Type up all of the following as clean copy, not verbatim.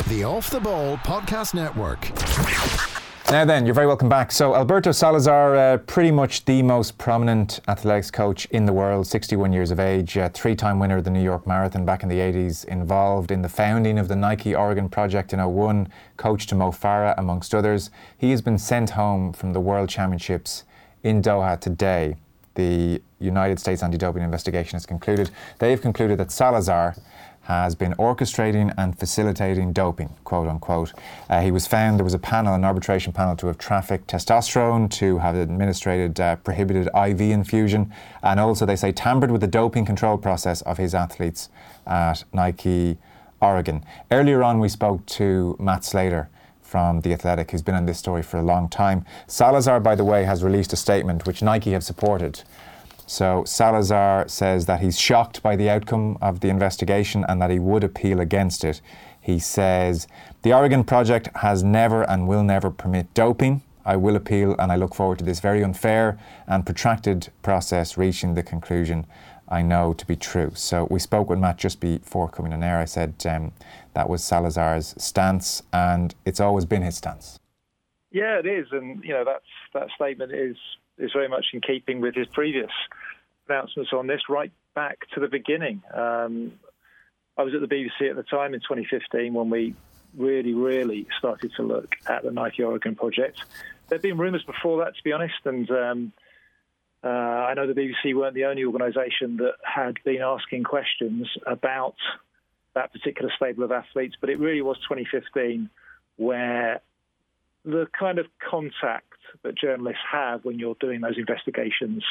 The Off the Ball Podcast Network. Now then, you're very welcome back. So Alberto Salazar, pretty much the most prominent athletics coach in the world, 61 years of age, three-time winner of the New York Marathon back in the 80s, involved in the founding of the Nike Oregon Project in '01, coach to Mo Farah, amongst others. He has been sent home from the World Championships in Doha today. The United States anti-doping investigation has concluded. They've concluded that Salazar has been orchestrating and facilitating doping, quote unquote. He was found, there was a panel, an arbitration panel, to have trafficked testosterone, to have administered prohibited IV infusion, and also, they say, tampered with the doping control process of his athletes at Nike Oregon. Earlier on, we spoke to Matt Slater from The Athletic, who's been on this story for a long time. Salazar, by the way, has released a statement which Nike have supported. So Salazar says that he's shocked by the outcome of the investigation and that he would appeal against it. He says, "The Oregon Project has never and will never permit doping. I will appeal and I look forward to this very unfair and protracted process reaching the conclusion I know to be true." So we spoke with Matt just before coming on air. I said that was Salazar's stance, and it's always been his stance. Yeah, it is. And, that statement is very much in keeping with his previous announcements on this, right back to the beginning. I was at the BBC at the time in 2015 when we really started to look at the Nike Oregon Project. There had been rumours before that, to be honest, and I know the BBC weren't the only organisation that had been asking questions about that particular stable of athletes, but it really was 2015 where the kind of contact that journalists have when you're doing those investigations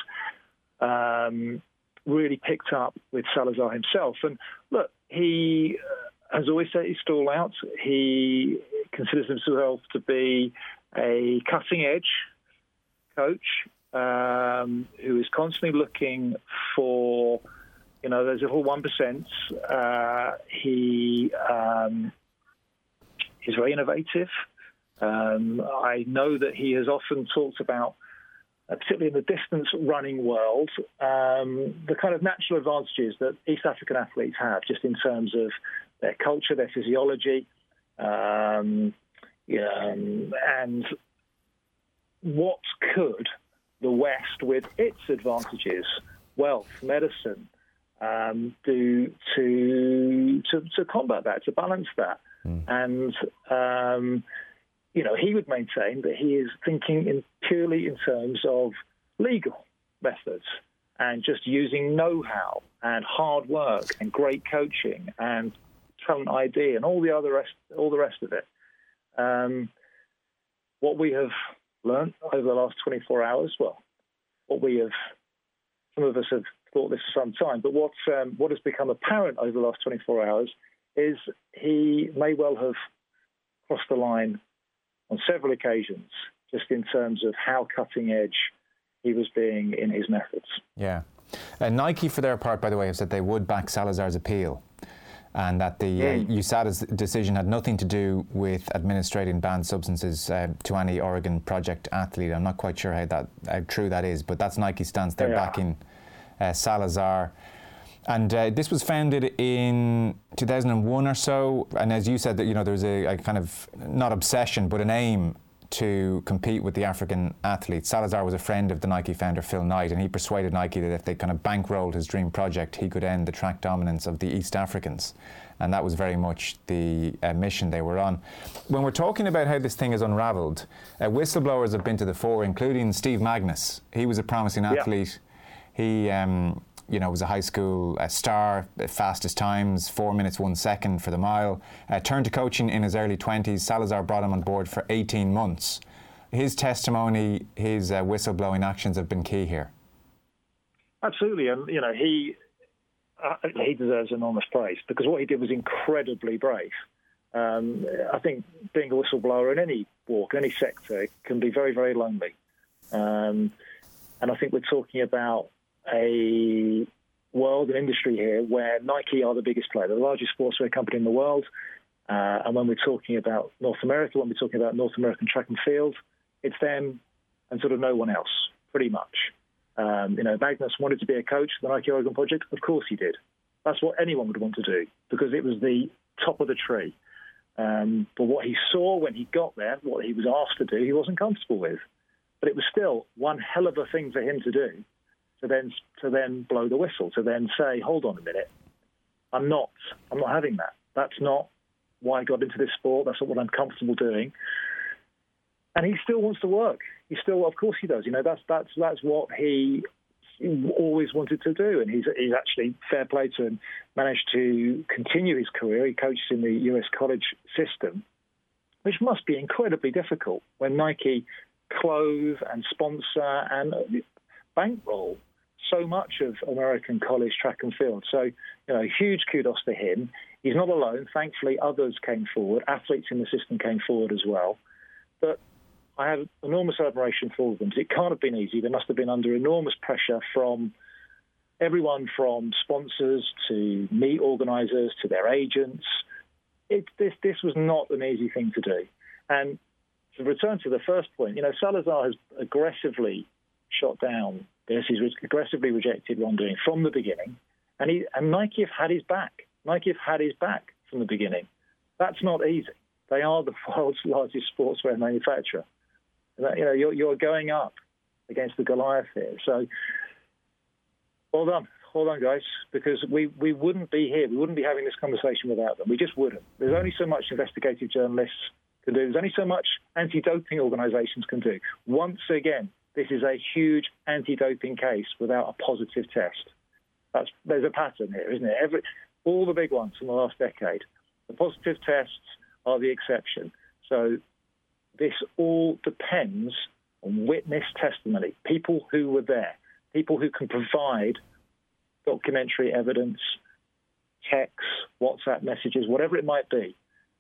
really picked up with Salazar himself. And look, he has always set his stall out. He considers himself to be a cutting-edge coach who is constantly looking for, those little 1%. He is very innovative. I know that he has often talked about, particularly in the distance running world, the kind of natural advantages that East African athletes have, just in terms of their culture, their physiology, and what could the West, with its advantages, wealth, medicine, do to combat that, to balance that. And he would maintain that he is thinking purely in terms of legal methods and just using know-how and hard work and great coaching and talent ID and all the rest of it. What we have learned over the last 24 hours, some of us have thought this for some time, but what has become apparent over the last 24 hours is he may well have crossed the line on several occasions, just in terms of how cutting edge he was being in his methods. Yeah. Nike, for their part, by the way, have said they would back Salazar's appeal, and that the USADA's decision had nothing to do with administering banned substances to any Oregon Project athlete. I'm not quite sure how true that is, but that's Nike's stance. They're backing Salazar. And this was founded in 2001 or so. And as you said, that there was a kind of, not obsession, but an aim to compete with the African athletes. Salazar was a friend of the Nike founder, Phil Knight, and he persuaded Nike that if they kind of bankrolled his dream project, he could end the track dominance of the East Africans. And that was very much the mission they were on. When we're talking about how this thing has unravelled, whistleblowers have been to the fore, including Steve Magnus. He was a promising athlete. He was a high school star, fastest times, 4 minutes, 1 second for the mile. Turned to coaching in his early 20s. Salazar brought him on board for 18 months. His testimony, his whistleblowing actions have been key here. Absolutely. And, he deserves enormous praise because what he did was incredibly brave. I think being a whistleblower in any walk, any sector, can be very, very lonely. And I think we're talking about a world and industry here where Nike are the biggest player, the largest sportswear company in the world. And when we're talking about North America, when we're talking about North American track and field, it's them and sort of no one else, pretty much. Magnus wanted to be a coach for the Nike Oregon Project. Of course he did. That's what anyone would want to do because it was the top of the tree. But what he saw when he got there, what he was asked to do, he wasn't comfortable with. But it was still one hell of a thing for him to do, to then blow the whistle, to then say, hold on a minute, I'm not having that. That's not why I got into this sport. That's not what I'm comfortable doing. And he still wants to work. He still, of course he does. That's what he always wanted to do. And he's actually, fair play to him, managed to continue his career. He coaches in the US college system, which must be incredibly difficult when Nike clothe and sponsor and bankroll so much of American college track and field. So, huge kudos to him. He's not alone. Thankfully, others came forward. Athletes in the system came forward as well. But I have enormous admiration for all of them. It can't have been easy. They must have been under enormous pressure from everyone from sponsors to meet organisers to their agents. This was not an easy thing to do. And to return to the first point, Salazar has aggressively shot down this. He's aggressively rejected wrongdoing from the beginning. And Nike have had his back. Nike have had his back from the beginning. That's not easy. They are the world's largest sportswear manufacturer. You're going up against the Goliath here. So, well done, guys, because we wouldn't be here. We wouldn't be having this conversation without them. We just wouldn't. There's only so much investigative journalists can do. There's only so much anti-doping organisations can do. Once again, this is a huge anti-doping case without a positive test. There's a pattern here, isn't it? All the big ones from the last decade, the positive tests are the exception. So this all depends on witness testimony, people who were there, people who can provide documentary evidence, texts, WhatsApp messages, whatever it might be.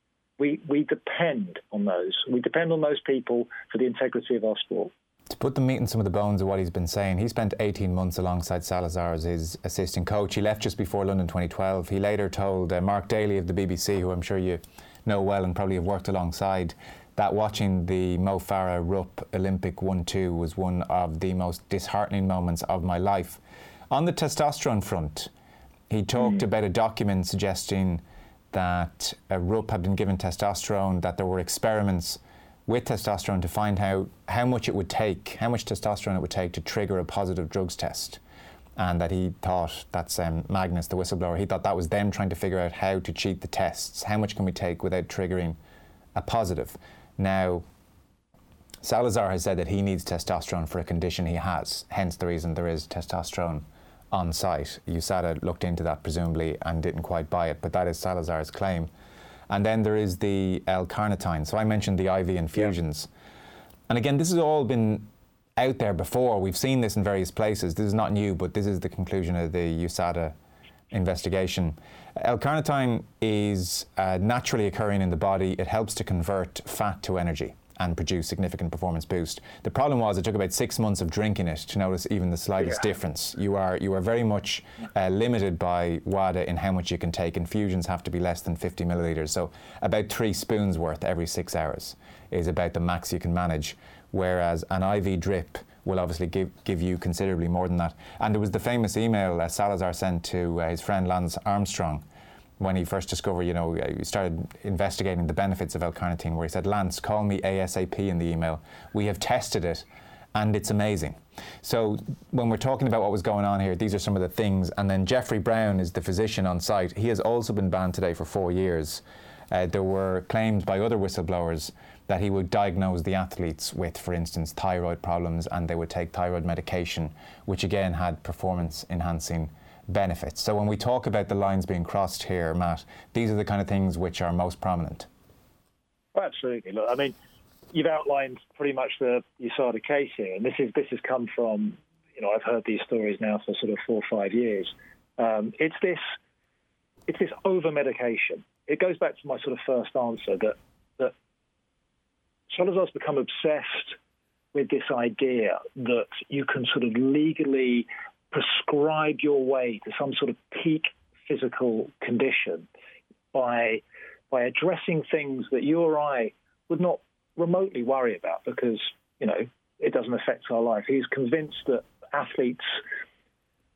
We depend on those. We depend on those people for the integrity of our sport. To put the meat in some of the bones of what he's been saying, he spent 18 months alongside Salazar as his assistant coach. He left just before London 2012. He later told Mark Daly of the BBC, who I'm sure you know well and probably have worked alongside, that watching the Mo Farah Rupp Olympic 1-2 was one of the most disheartening moments of my life. On the testosterone front, he talked about a document suggesting that Rupp had been given testosterone, that there were experiments with testosterone to find how much testosterone it would take to trigger a positive drugs test. And that he thought, that's Magnus, the whistleblower, he thought that was them trying to figure out how to cheat the tests. How much can we take without triggering a positive? Now, Salazar has said that he needs testosterone for a condition he has, hence the reason there is testosterone on site. USADA looked into that presumably and didn't quite buy it, but that is Salazar's claim. And then there is the L-carnitine. So I mentioned the IV infusions. Yeah. And again, this has all been out there before. We've seen this in various places. This is not new, but this is the conclusion of the USADA investigation. L-carnitine is naturally occurring in the body. It helps to convert fat to energy and produce significant performance boost. The problem was it took about 6 months of drinking it to notice even the slightest difference. You are very much limited by WADA in how much you can take. Infusions have to be less than 50 millilitres, so about 3 spoons worth every 6 hours is about the max you can manage, whereas an IV drip will obviously give you considerably more than that. And there was the famous email Salazar sent to his friend Lance Armstrong when he first discovered, he started investigating the benefits of L-carnitine, where he said, Lance, call me ASAP in the email. We have tested it and it's amazing. So when we're talking about what was going on here, these are some of the things. And then Jeffrey Brown is the physician on site. He has also been banned today for 4 years. There were claims by other whistleblowers that he would diagnose the athletes with, for instance, thyroid problems, and they would take thyroid medication, which again had performance-enhancing benefits. So when we talk about the lines being crossed here, Matt, these are the kind of things which are most prominent. Absolutely. Look, I mean, you've outlined pretty much the USADA case here, and this has come from, I've heard these stories now for sort of 4 or 5 years. It's this over-medication. It goes back to my sort of first answer that Salazar's become obsessed with this idea that you can sort of legally prescribe your way to some sort of peak physical condition by addressing things that you or I would not remotely worry about because, it doesn't affect our life. He's convinced that athletes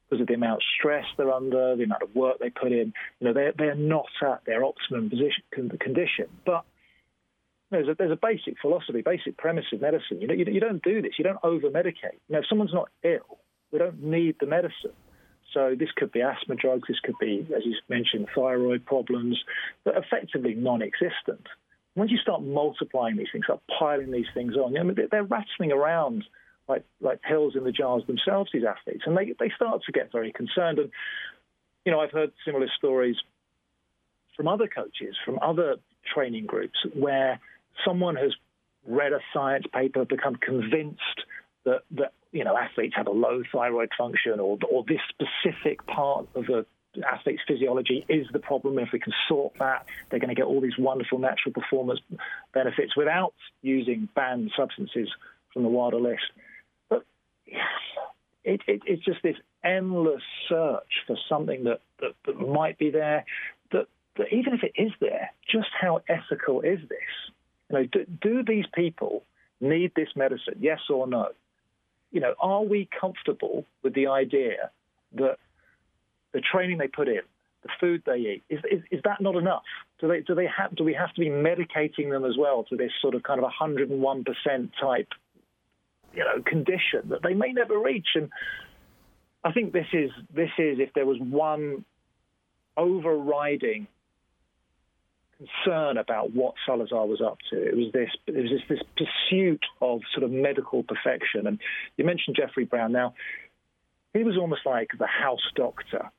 because of the amount of stress they're under, the amount of work they put in. They're not at their optimum condition. But there's a basic philosophy, basic premise of medicine. You don't do this. You don't over-medicate. If someone's not ill, we don't need the medicine. So this could be asthma drugs. This could be, as you mentioned, thyroid problems that are effectively non-existent. Once you start multiplying these things, start piling these things on, they're rattling around like pills in the jars themselves, these athletes, and they start to get very concerned. And, I've heard similar stories from other coaches, from other training groups, where someone has read a science paper, become convinced that athletes have a low thyroid function, or this specific part of the athlete's physiology is the problem. If we can sort that, they're going to get all these wonderful natural performance benefits without using banned substances from the WADA list. But it's just this endless search for something that might be there, that even if it is there, just how ethical is this? Do these people need this medicine, yes or no? Are we comfortable with the idea that the training they put in, the food they eat, is that not enough? Do we have to be medicating them as well to this sort of kind of 101% type, condition that they may never reach? And I think this is if there was one overriding concern about what Salazar was up to, it was this pursuit of sort of medical perfection. And you mentioned Jeffrey Brown. Now, he was almost like the house doctor.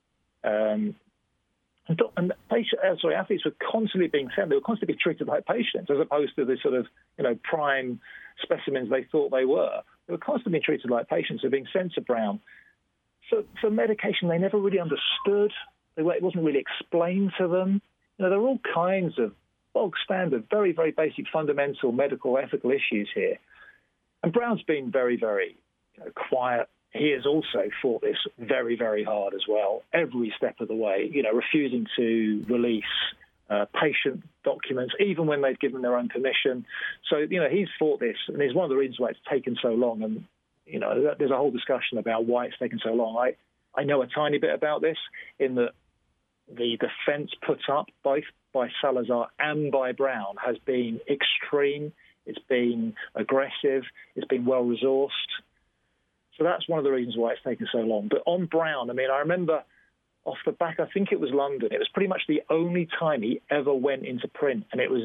Athletes were constantly being sent. They were constantly being treated like patients, as opposed to the sort of prime specimens they thought they were. They were constantly being treated like patients. They're being sent to Brown. So for medication, they never really understood. It wasn't really explained to them. There are all kinds of bog standard, very, very basic, fundamental medical ethical issues here. And Brown's been very, very quiet. He has also fought this very, very hard as well, every step of the way, refusing to release patient documents, even when they've given their own permission. So, he's fought this, and it's one of the reasons why it's taken so long. And, there's a whole discussion about why it's taken so long. I know a tiny bit about this, in that the defence put up both by Salazar and by Brown has been extreme. It's been aggressive. It's been well-resourced. So that's one of the reasons why it's taken so long. But on Brown, I remember off the back, I think it was London, it was pretty much the only time he ever went into print. And it was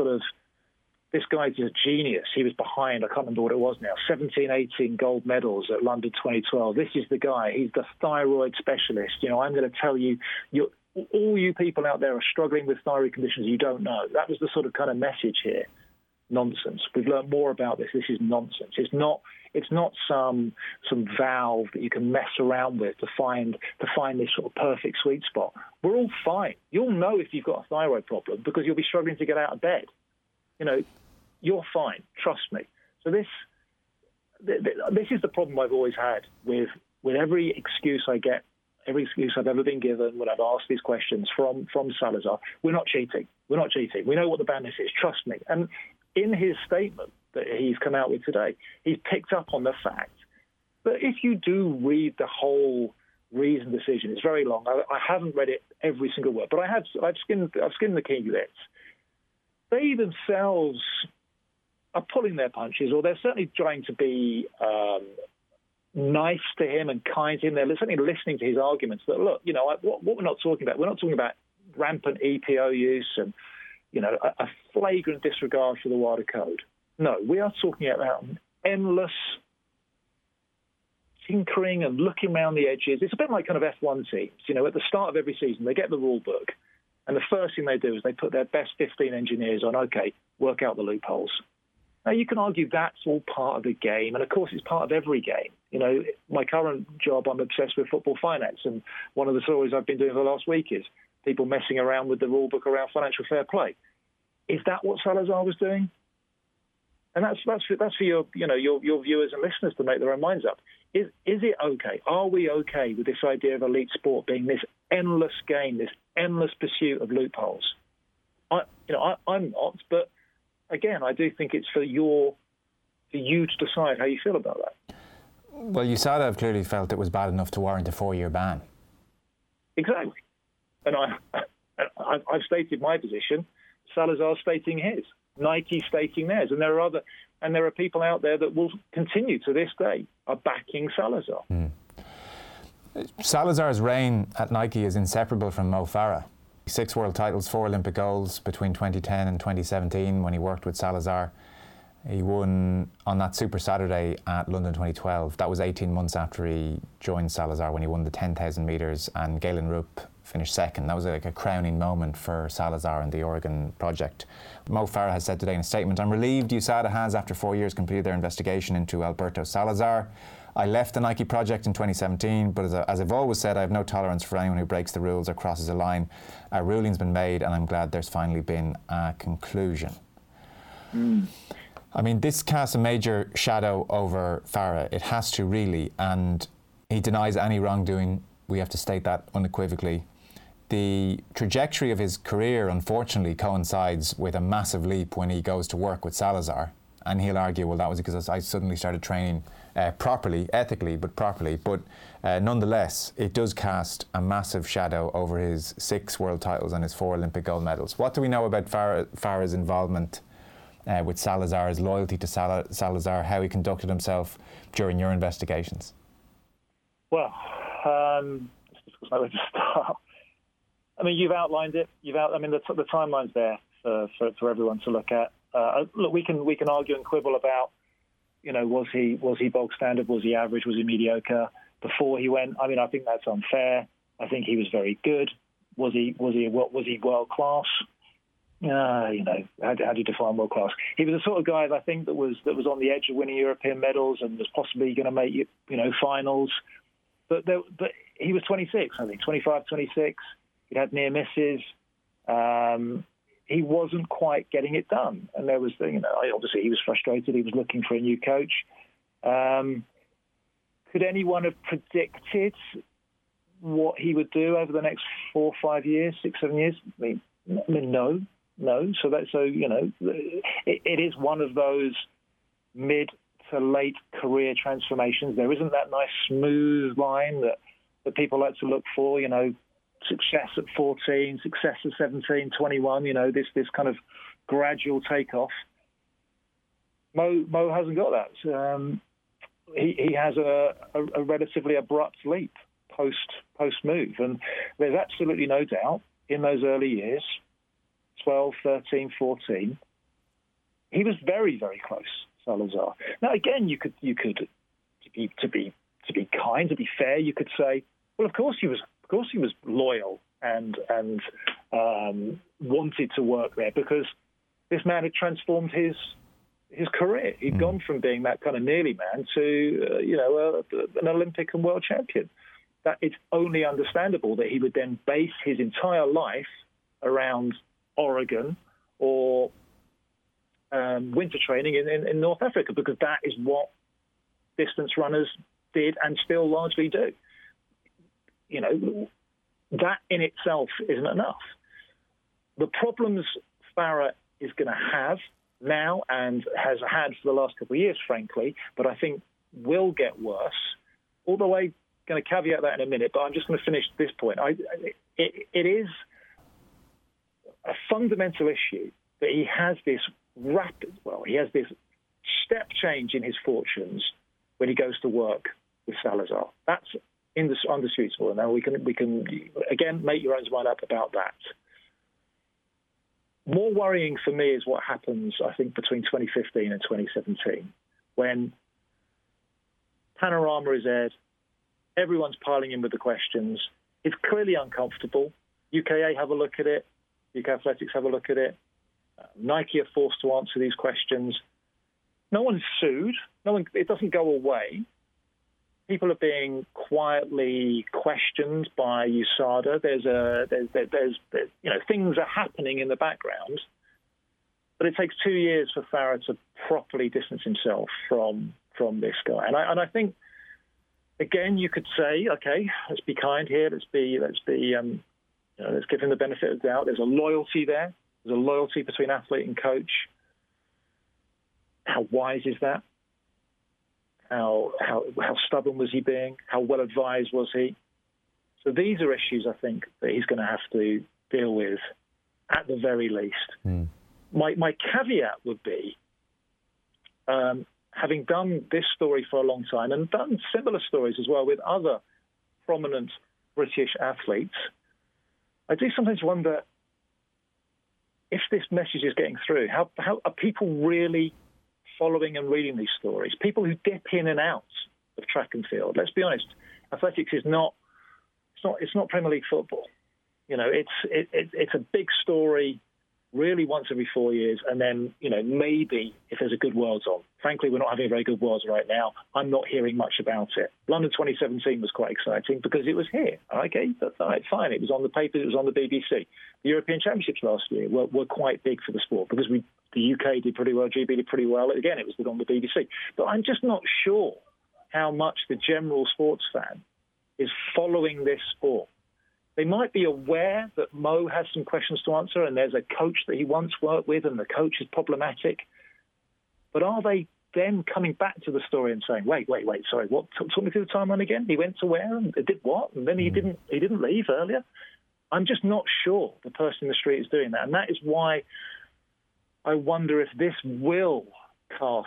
this guy's a genius. He was behind, I can't remember what it was now, 17, 18 gold medals at London 2012. This is the guy. He's the thyroid specialist. I'm going to tell you, all you people out there are struggling with thyroid conditions you don't know. That was the sort of kind of message here. Nonsense. We've learned more about this. This is nonsense. It's not some valve that you can mess around with to find this sort of perfect sweet spot. We're all fine. You'll know if you've got a thyroid problem because you'll be struggling to get out of bed. You're fine. Trust me. So this is the problem I've always had with every excuse I get, every excuse I've ever been given when I've asked these questions from Salazar. We're not cheating. We're not cheating. We know what the badness is. Trust me. And in his statement that he's come out with today, he's picked up on the fact that if you do read the whole reasoned decision, it's very long. I haven't read it every single word, but I've skimmed the key bits. They themselves are pulling their punches, or they're certainly trying to be nice to him and kind to him. They're certainly listening to his arguments that, look, what we're not talking about, we're not talking about rampant EPO use and, a flagrant disregard for the WADA code. No, we are talking about endless tinkering and looking around the edges. It's a bit like kind of F1 teams. At the start of every season, they get the rule book, and the first thing they do is they put their best 15 engineers on, okay, work out the loopholes. Now, you can argue that's all part of the game, and of course it's part of every game. My current job, I'm obsessed with football finance, and one of the stories I've been doing for the last week is people messing around with the rule book around financial fair play. Is that what Salazar was doing? And that's for your viewers and listeners to make their own minds up. Is it okay? Are we okay with this idea of elite sport being this endless game, this endless pursuit of loopholes? I'm not, but again, I do think it's for you to decide how you feel about that. Well, USADA have clearly felt it was bad enough to warrant a 4-year ban. Exactly. And I've stated my position. Salazar's stating his. Nike stating theirs. And there are people out there that will continue to this day are backing Salazar. Salazar's reign at Nike is inseparable from Mo Farah. 6 world titles, 4 Olympic golds between 2010 and 2017 when he worked with Salazar. He won on that Super Saturday at London 2012. That was 18 months after he joined Salazar, when he won the 10,000 metres, and Galen Rupp finished second. That was like a crowning moment for Salazar and the Oregon project. Mo Farah has said today in a statement, "I'm relieved USADA has, after 4 years, completed their investigation into Alberto Salazar. I left the Nike project in 2017, but as I've always said, I have no tolerance for anyone who breaks the rules or crosses a line. A ruling's been made, and I'm glad there's finally been a conclusion." I mean, this casts a major shadow over Farah. It has to, really, and he denies any wrongdoing. We have to state that unequivocally. The trajectory of his career, unfortunately, coincides with a massive leap when he goes to work with Salazar. And he'll argue, well, that was because I suddenly started training properly, ethically, but properly. But nonetheless, it does cast a massive shadow over his 6 world titles and his 4 Olympic gold medals. What do we know about Farah's involvement with Salazar, his loyalty to Salazar, how he conducted himself during your investigations? Well, it's difficult to know where to start. I mean, you've outlined it. the timeline's there for everyone to look at. Look, we can argue and quibble about, was he bog standard? Was he average? Was he mediocre before he went? I mean, I think that's unfair. I think he was very good. Was he world class? How do you define world class? He was the sort of guy, I think, that was on the edge of winning European medals and was possibly going to make finals. But he was 26, I think, 25, 26. He'd had near misses. He wasn't quite getting it done, and there was, obviously he was frustrated. He was looking for a new coach. Could anyone have predicted what he would do over the next 4, 5 years, 6, 7 years? I mean, no. It is one of those mid to late career transformations. There isn't that nice smooth line that people like to look for. Success at 14, success at 17, 21, this kind of gradual takeoff. Mo hasn't got that. He has a relatively abrupt leap post move. And there's absolutely no doubt in those early years, 12, 13, 14, he was very, very close, Salazar. Now, again, you could to be kind, to be fair, you could say, well, of course he was loyal and wanted to work there, because this man had transformed his career. He'd gone from being that kind of nearly man to an Olympic and world champion. That it's only understandable that he would then base his entire life around Oregon or winter training in North Africa, because that is what distance runners did and still largely do. That in itself isn't enough. The problems Farah is going to have now and has had for the last couple of years, frankly, but I think will get worse. Although I'm going to caveat that in a minute, but I'm just going to finish this point. It is a fundamental issue that he has this step change in his fortunes when he goes to work with Salazar. That's indisputable. Now we can again make your own mind up about that. More worrying for me is what happens, I think, between 2015 and 2017, when Panorama is aired, everyone's piling in with the questions. It's clearly uncomfortable. UKA have a look at it. UK Athletics have a look at it. Nike are forced to answer these questions. No one's sued. It doesn't go away. People are being quietly questioned by USADA. There's things are happening in the background, but it takes 2 years for Farah to properly distance himself from this guy. And I think, again, you could say, okay, let's be kind here. Let's give him the benefit of the doubt. There's a loyalty there. There's a loyalty between athlete and coach. How wise is that? How stubborn was he being? How well advised was he? So these are issues I think that he's going to have to deal with at the very least. My caveat would be, having done this story for a long time and done similar stories as well with other prominent British athletes, I do sometimes wonder if this message is getting through. How are people really following and reading these stories? People who dip in and out of track and field. Let's be honest, athletics is not. It's not Premier League football. You know, it's a big story, really once every 4 years, and then, you know, maybe if there's a good Worlds on. Frankly, we're not having a very good Worlds right now. I'm not hearing much about it. London 2017 was quite exciting because it was here. Okay, that's all right, fine. It was on the papers, it was on the BBC. The European Championships last year were quite big for the sport because the UK did pretty well, GB did pretty well. Again, it was on the BBC. But I'm just not sure how much the general sports fan is following this sport. They might be aware that Mo has some questions to answer and there's a coach that he once worked with and the coach is problematic. But are they then coming back to the story and saying, wait, sorry, what? Talk me through the timeline again? He went to where and did what? And then he didn't leave earlier? I'm just not sure the person in the street is doing that. And that is why I wonder if this will cast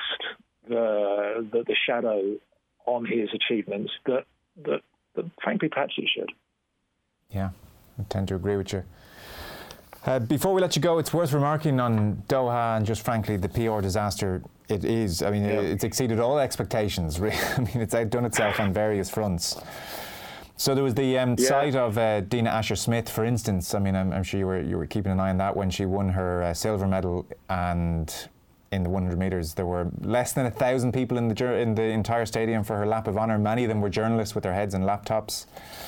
the shadow on his achievements that frankly perhaps it should. Yeah, I tend to agree with you. Before we let you go, it's worth remarking on Doha and just frankly the PR disaster it is. I mean, it's exceeded all expectations. Really. I mean, it's outdone itself on various fronts. So there was the site of Dina Asher-Smith, for instance. I mean, I'm sure you were keeping an eye on that when she won her silver medal, and in the 100 metres there were less than 1,000 people in the entire stadium for her lap of honour. Many of them were journalists with their heads in laptops.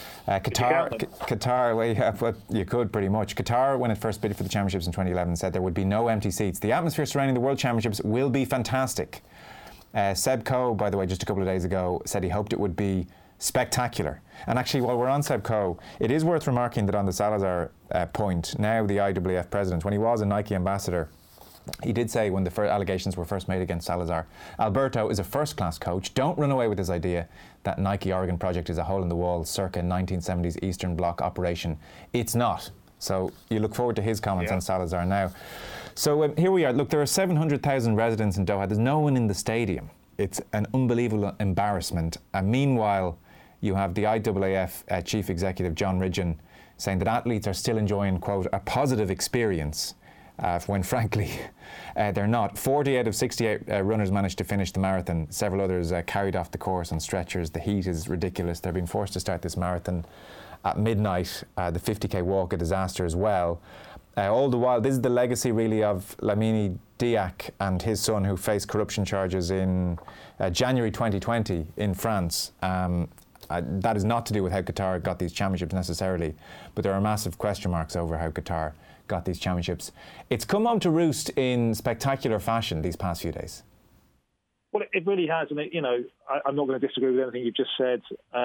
Qatar, well, yeah, but you could pretty much. Qatar, when it first bid for the championships in 2011, said there would be no empty seats. The atmosphere surrounding the World Championships will be fantastic. Seb Coe, by the way, just a couple of days ago, said he hoped it would be spectacular. And actually, while we're on Seb Coe, it is worth remarking that on the Salazar point, now the IAAF president, when he was a Nike ambassador, he did say when the allegations were first made against Salazar, Alberto is a first-class coach. Don't run away with this idea that Nike Oregon project is a hole-in-the-wall circa 1970s Eastern Bloc operation. It's not. So you look forward to his comments on Salazar now. So here we are. Look, there are 700,000 residents in Doha. There's no one in the stadium. It's an unbelievable embarrassment. And meanwhile, you have the IAAF chief executive, John Ridgeon, saying that athletes are still enjoying, quote, a positive experience, when frankly they're not. 40 out of 68 runners managed to finish the marathon. Several others carried off the course on stretchers. The heat is ridiculous. They're being forced to start this marathon at midnight. The 50k walk, a disaster as well. All the while, this is the legacy really of Lamine Diack and his son, who faced corruption charges in January 2020 in France. That is not to do with how Qatar got these championships necessarily, but there are massive question marks over how Qatar got these championships. It's come home to roost in spectacular fashion these past few days. Well, it really has, and I'm not going to disagree with anything you've just said.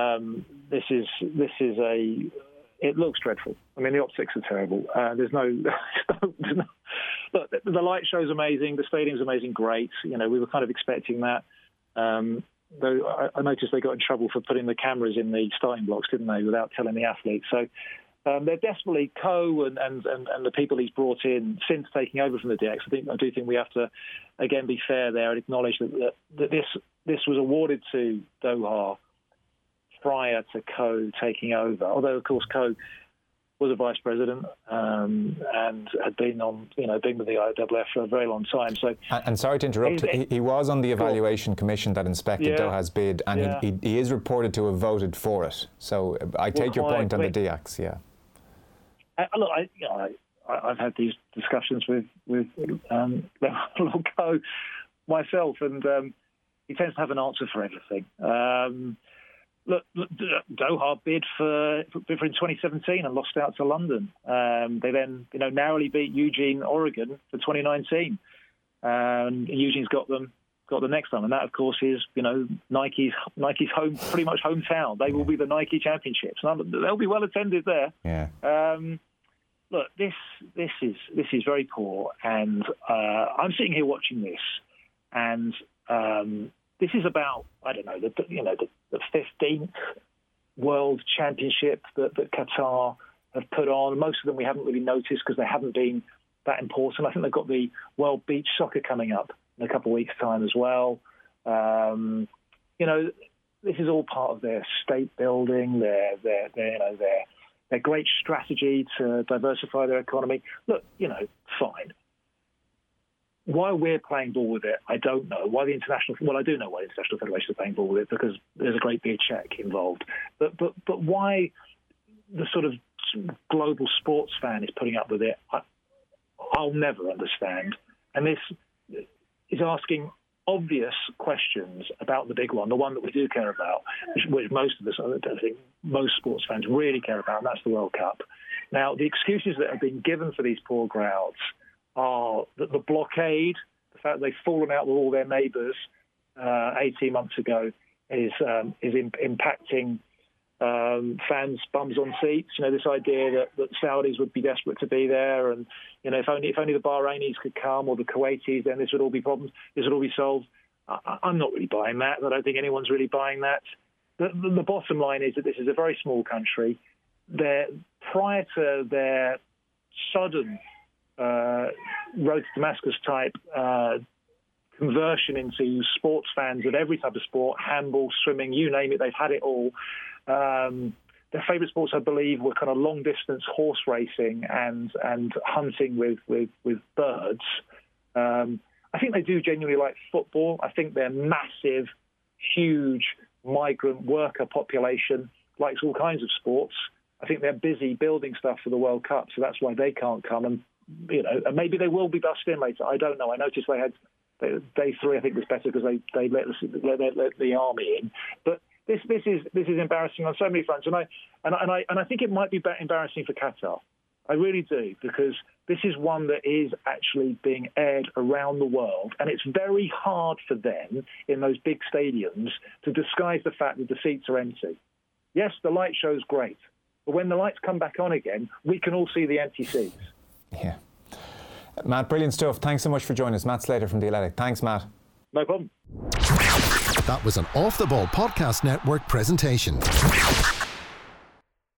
It looks dreadful. I mean, the optics are terrible. There's no look. The light show's amazing. The stadium's amazing. Great. We were kind of expecting that. Though I noticed they got in trouble for putting the cameras in the starting blocks, didn't they, without telling the athletes? So they're desperately Coe and the people he's brought in since taking over from the DX. I do think we have to again be fair there and acknowledge that this was awarded to Doha prior to Coe taking over. Although of course Coe was a vice president and had been been with the IAAF for a very long time. So, and sorry to interrupt, he was on the evaluation commission that inspected Doha's bid, and he is reported to have voted for it. So I take your point on the DX, Look, I've had these discussions with Lord Coe myself, and he tends to have an answer for everything. Look, Doha bid for in 2017 and lost out to London. They then, narrowly beat Eugene, Oregon for 2019, and Eugene's got the next time, and that, of course, is Nike's home, pretty much hometown. They will be the Nike Championships, and they'll be well attended there. Yeah. Look, this is very poor, and I'm sitting here watching this, and This is about, I don't know, the 15th World Championship that Qatar have put on. Most of them we haven't really noticed because they haven't been that important. I think they've got the World Beach Soccer coming up in a couple of weeks' time as well. This is all part of their state building, their great strategy to diversify their economy. Look, fine. Why we're playing ball with it, I don't know. Why I do know why the International Federation is playing ball with it, because there's a great beer check involved. But why the sort of global sports fan is putting up with it, I'll never understand. And this is asking obvious questions about the big one, the one that we do care about, which most of us, I don't think most sports fans really care about, and that's the World Cup. Now, the excuses that have been given for these poor crowds are that the blockade, the fact they've fallen out with all their neighbours 18 months ago, is impacting fans' bums on seats. This idea that Saudis would be desperate to be there, and if only the Bahrainis could come, or the Kuwaitis, then this would all be problems. This would all be solved. I'm not really buying that. I don't think anyone's really buying that. The bottom line is that this is a very small country. Prior to their sudden Road to Damascus type conversion into sports fans of every type of sport, handball, swimming, you name it, they've had it all. Their favourite sports, I believe, were kind of long-distance horse racing and hunting with birds. I think they do genuinely like football. I think their massive, huge migrant worker population likes all kinds of sports. I think they're busy building stuff for the World Cup, so that's why they can't come. And maybe they will be bussed in later. I don't know. I noticed they had day 3. I think was better because they let the army in. But this is embarrassing on so many fronts, and I think it might be embarrassing for Qatar. I really do, because this is one that is actually being aired around the world, and it's very hard for them in those big stadiums to disguise the fact that the seats are empty. Yes, the light show's great, but when the lights come back on again, we can all see the empty seats. Yeah. Matt, brilliant stuff. Thanks so much for joining us. Matt Slater from The Athletic. Thanks, Matt. No problem. That was an Off the Ball Podcast Network presentation.